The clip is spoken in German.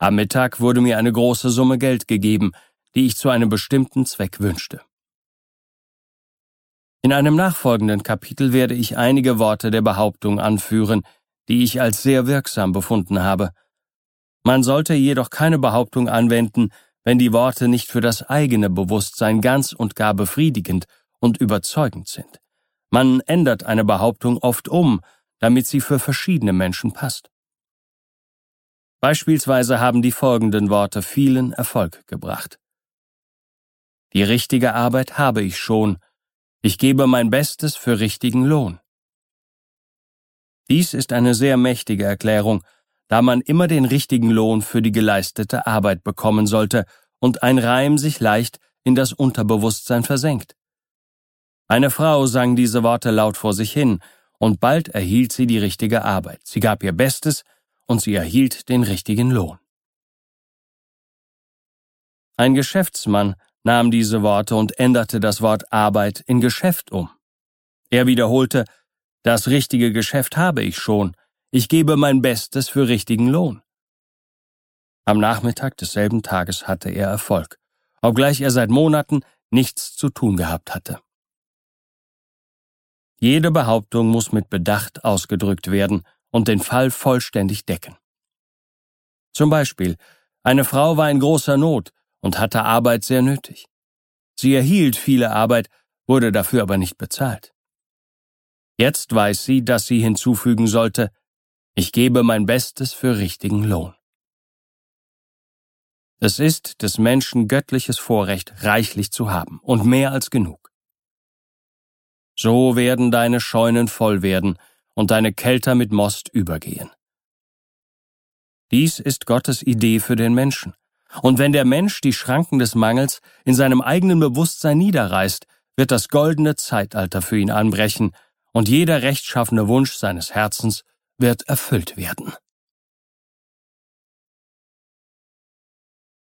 Am Mittag wurde mir eine große Summe Geld gegeben, die ich zu einem bestimmten Zweck wünschte. In einem nachfolgenden Kapitel werde ich einige Worte der Behauptung anführen, die ich als sehr wirksam befunden habe. Man sollte jedoch keine Behauptung anwenden, wenn die Worte nicht für das eigene Bewusstsein ganz und gar befriedigend und überzeugend sind. Man ändert eine Behauptung oft damit sie für verschiedene Menschen passt. Beispielsweise haben die folgenden Worte vielen Erfolg gebracht. Die richtige Arbeit habe ich schon. Ich gebe mein Bestes für richtigen Lohn. Dies ist eine sehr mächtige Erklärung, da man immer den richtigen Lohn für die geleistete Arbeit bekommen sollte und ein Reim sich leicht in das Unterbewusstsein versenkt. Eine Frau sang diese Worte laut vor sich hin, und bald erhielt sie die richtige Arbeit. Sie gab ihr Bestes und sie erhielt den richtigen Lohn. Ein Geschäftsmann nahm diese Worte und änderte das Wort Arbeit in Geschäft um. Er wiederholte: Das richtige Geschäft habe ich schon. Ich gebe mein Bestes für richtigen Lohn. Am Nachmittag desselben Tages hatte er Erfolg, obgleich er seit Monaten nichts zu tun gehabt hatte. Jede Behauptung muss mit Bedacht ausgedrückt werden und den Fall vollständig decken. Zum Beispiel: Eine Frau war in großer Not und hatte Arbeit sehr nötig. Sie erhielt viele Arbeit, wurde dafür aber nicht bezahlt. Jetzt weiß sie, dass sie hinzufügen sollte: Ich gebe mein Bestes für richtigen Lohn. Es ist des Menschen göttliches Vorrecht, reichlich zu haben und mehr als genug. So werden deine Scheunen voll werden und deine Kelter mit Most übergehen. Dies ist Gottes Idee für den Menschen. Und wenn der Mensch die Schranken des Mangels in seinem eigenen Bewusstsein niederreißt, wird das goldene Zeitalter für ihn anbrechen und jeder rechtschaffene Wunsch seines Herzens wird erfüllt werden.